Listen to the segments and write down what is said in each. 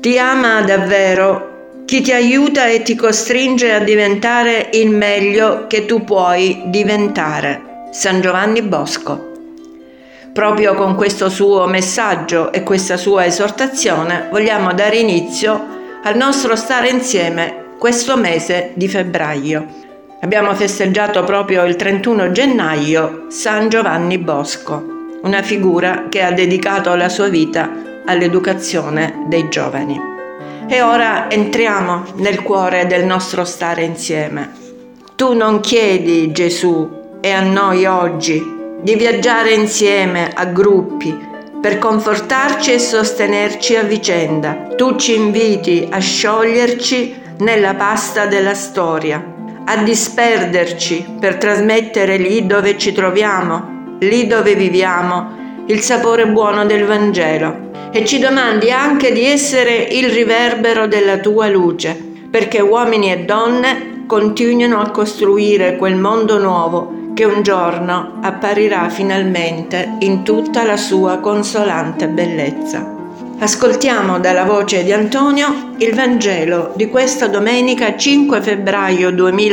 Ti ama davvero chi ti aiuta e ti costringe a diventare il meglio che tu puoi diventare. San Giovanni Bosco. Proprio con questo suo messaggio e questa sua esortazione vogliamo dare inizio al nostro stare insieme questo mese di febbraio. Abbiamo festeggiato proprio il 31 gennaio San Giovanni Bosco, una figura che ha dedicato la sua vita all'educazione dei giovani. E ora entriamo nel cuore del nostro stare insieme. Tu non chiedi, Gesù, e a noi oggi, di viaggiare insieme a gruppi per confortarci e sostenerci a vicenda. Tu ci inviti a scioglierci nella pasta della storia, a disperderci per trasmettere lì dove ci troviamo, lì dove viviamo, il sapore buono del Vangelo. E ci domandi anche di essere il riverbero della tua luce, perché uomini e donne continuino a costruire quel mondo nuovo che un giorno apparirà finalmente in tutta la sua consolante bellezza. Ascoltiamo dalla voce di Antonio il Vangelo di questa domenica 5 febbraio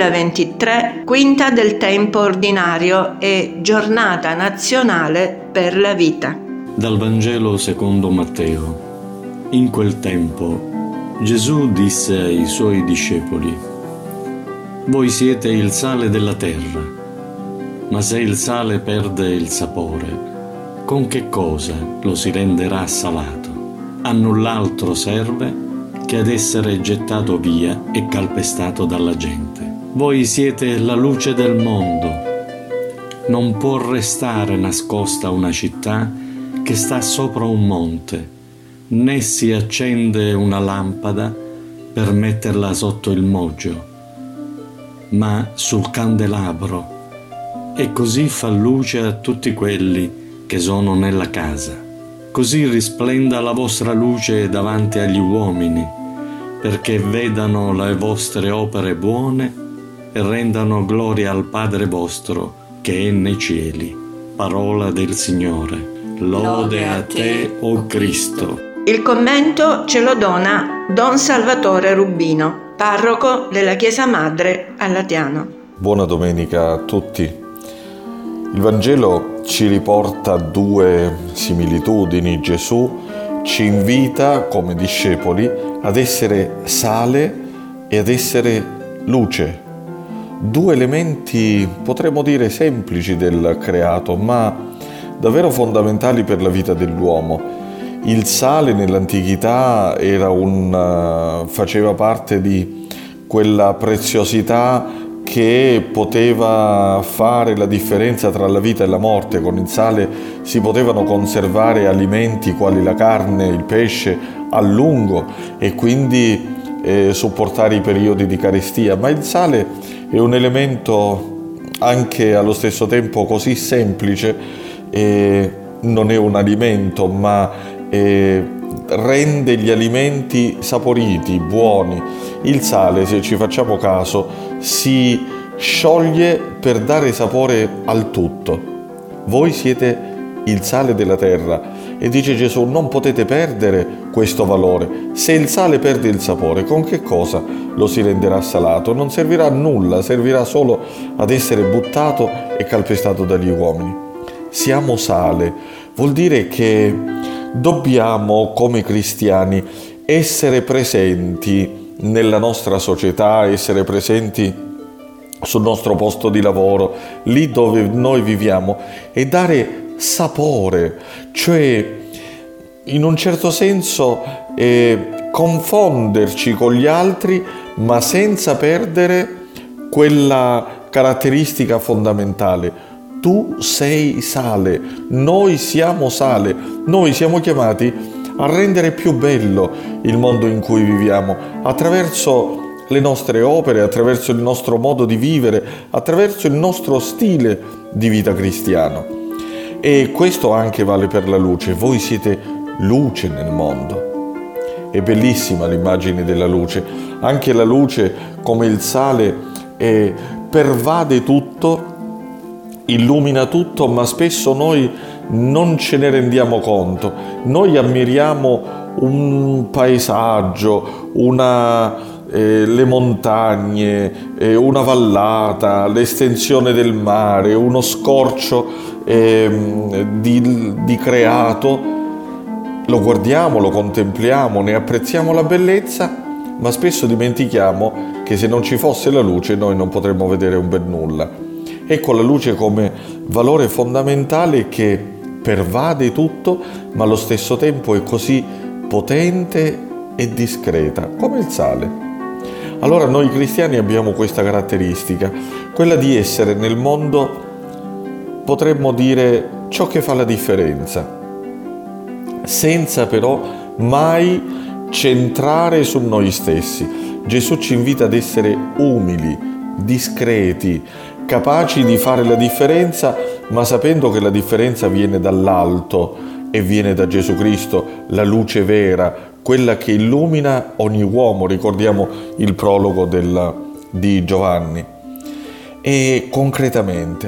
2023, quinta del tempo ordinario e giornata nazionale per la vita. Dal Vangelo secondo Matteo. In quel tempo Gesù disse ai suoi discepoli: Voi siete il sale della terra. Ma se il sale perde il sapore, con che cosa lo si renderà salato? A null'altro serve che ad essere gettato via e calpestato dalla gente. Voi siete la luce del mondo. Non può restare nascosta una città che sta sopra un monte, né si accende una lampada per metterla sotto il moggio, ma sul candelabro, e così fa luce a tutti quelli che sono nella casa. Così risplenda la vostra luce davanti agli uomini, perché vedano le vostre opere buone e rendano gloria al Padre vostro che è nei cieli. Parola del Signore. Lode a te, o Cristo. Il commento ce lo dona Don Salvatore Rubino, parroco della Chiesa Madre a Latiano. Buona domenica a tutti. Il Vangelo ci riporta due similitudini. Gesù ci invita come discepoli ad essere sale e ad essere luce. Due elementi, potremmo dire, semplici del creato, ma davvero fondamentali per la vita dell'uomo. Il sale nell'antichità faceva parte di quella preziosità che poteva fare la differenza tra la vita e la morte. Con il sale si potevano conservare alimenti quali la carne, il pesce a lungo e quindi sopportare i periodi di carestia. Ma il sale è un elemento anche allo stesso tempo così semplice, non è un alimento, ma rende gli alimenti saporiti, buoni. Il sale, se ci facciamo caso, si scioglie per dare sapore al tutto. Voi siete il sale della terra e dice Gesù: non potete perdere questo valore. Se il sale perde il sapore, con che cosa lo si renderà salato? Non servirà a nulla, servirà solo ad essere buttato e calpestato dagli uomini. Siamo sale, vuol dire che dobbiamo, come cristiani, essere presenti nella nostra società, essere presenti sul nostro posto di lavoro, lì dove noi viviamo, e dare sapore, cioè in un certo senso confonderci con gli altri, ma senza perdere quella caratteristica fondamentale. Tu sei sale, noi siamo sale, noi siamo chiamati a rendere più bello il mondo in cui viviamo, attraverso le nostre opere, attraverso il nostro modo di vivere, attraverso il nostro stile di vita cristiano. E questo anche vale per la luce. Voi siete luce nel mondo. È bellissima l'immagine della luce. Anche la luce, come il sale, pervade tutto, illumina tutto, ma spesso noi non ce ne rendiamo conto. Noi ammiriamo un paesaggio, le montagne, una vallata, l'estensione del mare, uno scorcio di creato. Lo guardiamo, lo contempliamo, ne apprezziamo la bellezza, ma spesso dimentichiamo che se non ci fosse la luce noi non potremmo vedere un bel nulla. Ecco la luce come valore fondamentale che pervade tutto, ma allo stesso tempo è così potente e discreta, come il sale. Allora noi cristiani abbiamo questa caratteristica, quella di essere nel mondo, potremmo dire, ciò che fa la differenza, senza però mai centrare su noi stessi. Gesù ci invita ad essere umili, discreti, capaci di fare la differenza, ma sapendo che la differenza viene dall'alto e viene da Gesù Cristo, la luce vera, quella che illumina ogni uomo. Ricordiamo il prologo di Giovanni. E concretamente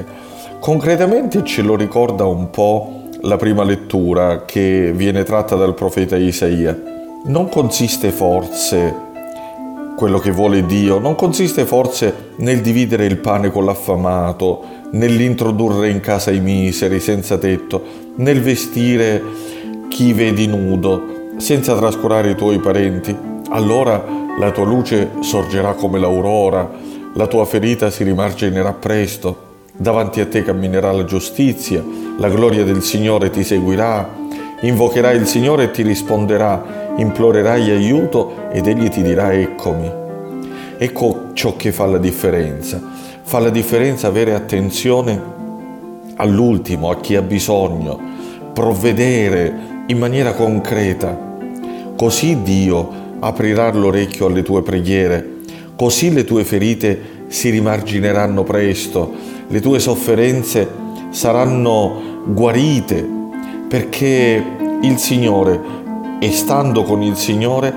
ce lo ricorda un po' la prima lettura che viene tratta dal profeta Isaia. Non consiste forse quello che vuole Dio, non consiste forse nel dividere il pane con l'affamato, nell'introdurre in casa i miseri senza tetto, nel vestire chi vedi nudo, senza trascurare i tuoi parenti. Allora la tua luce sorgerà come l'aurora, la tua ferita si rimarginerà presto, davanti a te camminerà la giustizia, la gloria del Signore ti seguirà, invocherai il Signore e ti risponderà, implorerai aiuto ed Egli ti dirà eccomi. Ecco ciò che fa la differenza. Fa la differenza avere attenzione all'ultimo, a chi ha bisogno, provvedere in maniera concreta. Così Dio aprirà l'orecchio alle tue preghiere, così le tue ferite si rimargineranno presto, le tue sofferenze saranno guarite, perché il Signore, e stando con il Signore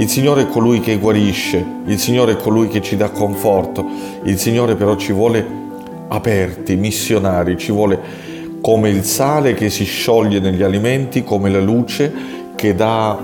è colui che guarisce, il Signore è colui che ci dà conforto, il Signore però ci vuole aperti, missionari, ci vuole come il sale che si scioglie negli alimenti, come la luce che dà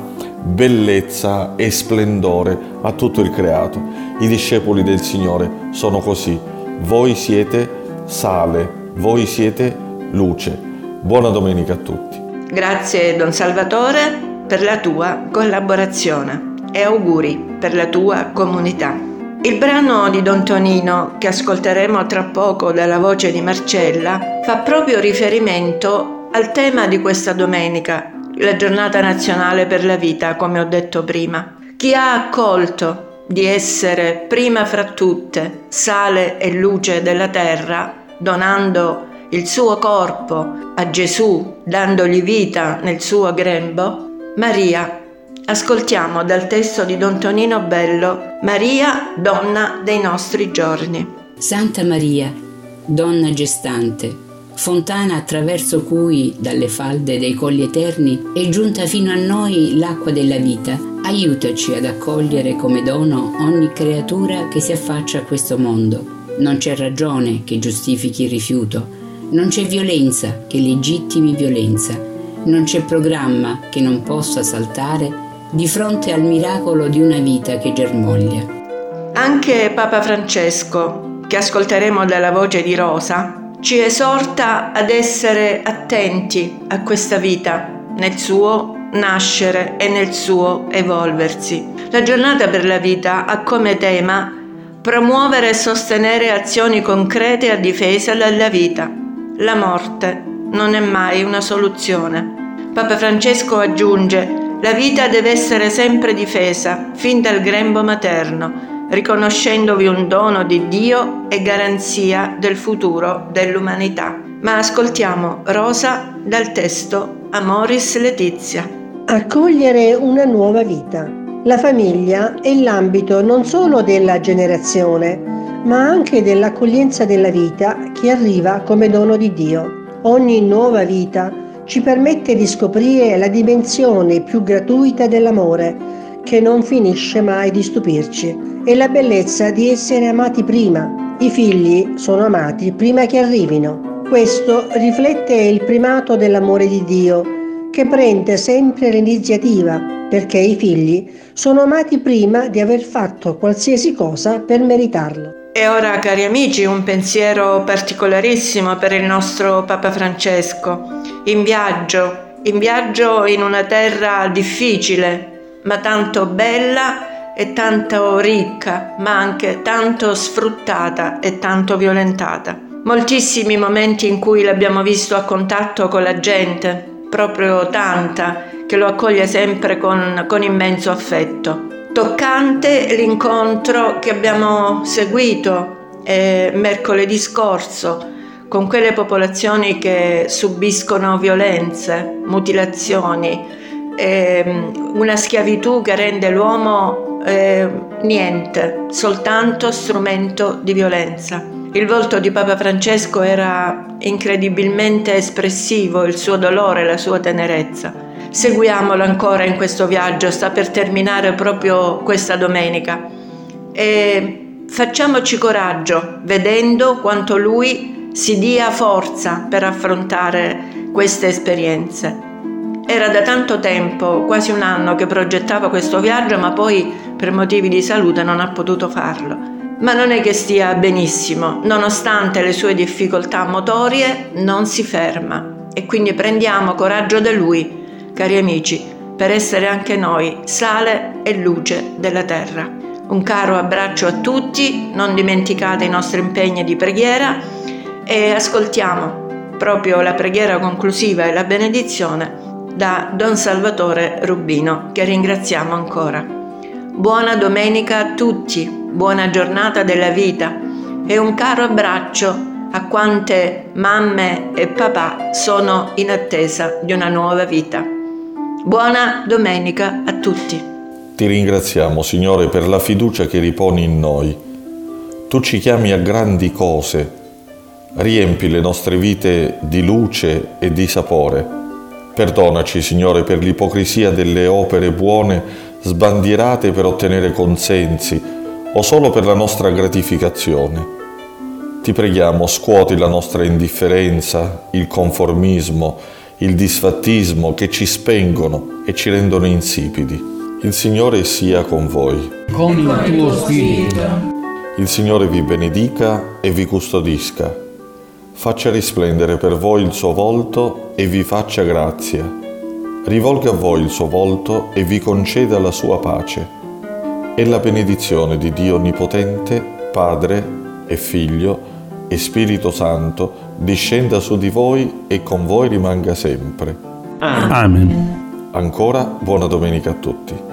bellezza e splendore a tutto il creato. I discepoli del Signore sono così. Voi siete sale, voi siete luce. Buona domenica a tutti. Grazie Don Salvatore per la tua collaborazione e auguri per la tua comunità. Il brano di Don Tonino che ascolteremo tra poco dalla voce di Marcella fa proprio riferimento al tema di questa domenica, la giornata nazionale per la vita, come ho detto prima. Chi ha accolto di essere prima fra tutte sale e luce della terra, donando il suo corpo a Gesù, dandogli vita nel suo grembo, Maria. Ascoltiamo dal testo di Don Tonino Bello, Maria, donna dei nostri giorni. Santa Maria, donna gestante, fontana attraverso cui, dalle falde dei colli eterni, è giunta fino a noi l'acqua della vita, aiutaci ad accogliere come dono ogni creatura che si affaccia a questo mondo. Non c'è ragione che giustifichi il rifiuto, non c'è violenza che legittimi violenza, non c'è programma che non possa saltare di fronte al miracolo di una vita che germoglia. Anche Papa Francesco, che ascolteremo dalla voce di Rosa, ci esorta ad essere attenti a questa vita, nel suo nascere e nel suo evolversi. La giornata per la vita ha come tema promuovere e sostenere azioni concrete a difesa della vita. La morte non è mai una soluzione. Papa Francesco aggiunge: la vita deve essere sempre difesa, fin dal grembo materno, riconoscendovi un dono di Dio e garanzia del futuro dell'umanità. Ma ascoltiamo Rosa dal testo Amoris Laetitia. Accogliere una nuova vita. La famiglia è l'ambito non solo della generazione, ma anche dell'accoglienza della vita che arriva come dono di Dio. Ogni nuova vita ci permette di scoprire la dimensione più gratuita dell'amore, che non finisce mai di stupirci, e la bellezza di essere amati prima. I figli sono amati prima che arrivino. Questo riflette il primato dell'amore di Dio, che prende sempre l'iniziativa, perché i figli sono amati prima di aver fatto qualsiasi cosa per meritarlo. E ora, cari amici, un pensiero particolarissimo per il nostro Papa Francesco. In viaggio in una terra difficile, ma tanto bella e tanto ricca, ma anche tanto sfruttata e tanto violentata. Moltissimi momenti in cui l'abbiamo visto a contatto con la gente, proprio tanta, che lo accoglie sempre con immenso affetto. Toccante l'incontro che abbiamo seguito mercoledì scorso con quelle popolazioni che subiscono violenze, mutilazioni, una schiavitù che rende l'uomo niente, soltanto strumento di violenza. Il volto di Papa Francesco era incredibilmente espressivo, il suo dolore, la sua tenerezza. Seguiamolo ancora in questo viaggio, sta per terminare proprio questa domenica. E facciamoci coraggio, vedendo quanto lui si dia forza per affrontare queste esperienze. Era da tanto tempo, quasi un anno, che progettava questo viaggio, ma poi per motivi di salute non ha potuto farlo. Ma non è che stia benissimo, nonostante le sue difficoltà motorie non si ferma. E quindi prendiamo coraggio da lui, cari amici, per essere anche noi sale e luce della terra. Un caro abbraccio a tutti, non dimenticate i nostri impegni di preghiera e ascoltiamo proprio la preghiera conclusiva e la benedizione da Don Salvatore Rubino, che ringraziamo ancora. Buona domenica a tutti, buona giornata della vita e un caro abbraccio a quante mamme e papà sono in attesa di una nuova vita. Buona domenica a tutti. Ti ringraziamo, Signore, per la fiducia che riponi in noi. Tu ci chiami a grandi cose, riempi le nostre vite di luce e di sapore. Perdonaci, Signore, per l'ipocrisia delle opere buone sbandierate per ottenere consensi o solo per la nostra gratificazione. Ti preghiamo, scuoti la nostra indifferenza, il conformismo, il disfattismo che ci spengono e ci rendono insipidi. Il Signore sia con voi. Con il tuo spirito. Il Signore vi benedica e vi custodisca. Faccia risplendere per voi il suo volto e vi faccia grazia. Rivolga a voi il suo volto e vi conceda la sua pace. E la benedizione di Dio Onnipotente, Padre e Figlio e Spirito Santo discenda su di voi e con voi rimanga sempre. Amen. Ancora buona domenica a tutti.